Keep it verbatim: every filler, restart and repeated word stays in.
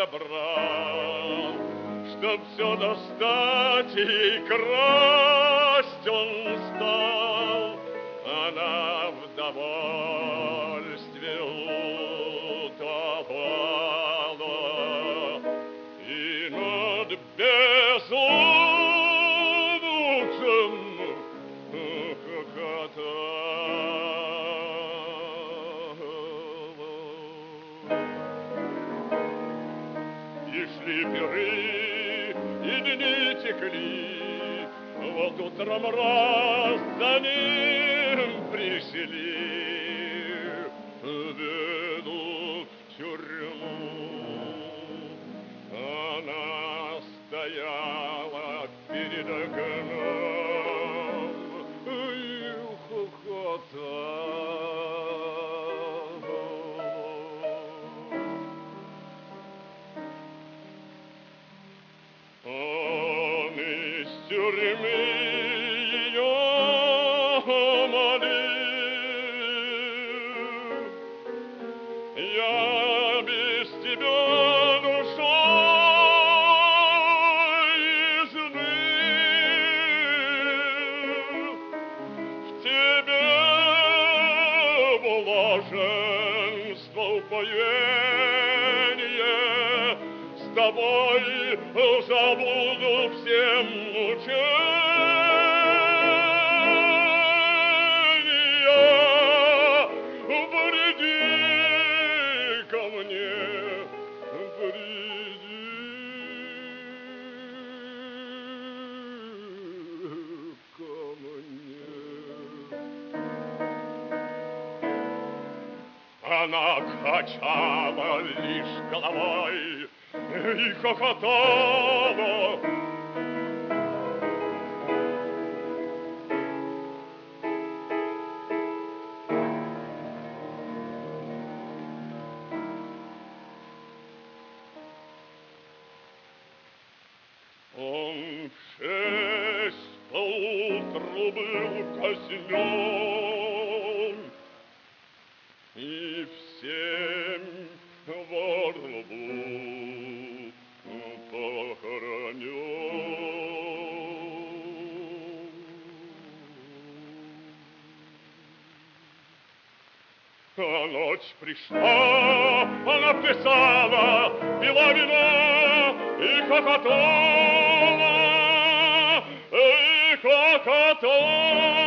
собрал, чтоб все достать и красть он стал. Она в довольстве утопала и над безумцем хохотала. И шли пиры, и дни текли, вот утром раз за ним пришли, ведут в тюрьму. Она стояла перед окном и хохотала. Он из тюрьмы ее молил: я без тебя душой изныл, в тебе блаженство упоения, с тобой забуду все мучения. Приди ко мне, приди ко мне. Она качала лишь головой и хохотала. Он в шесть поутру был казнен и в семь во рву похоронен. А ночь пришла, она плясала, пила вино и хохотала, и хохотала.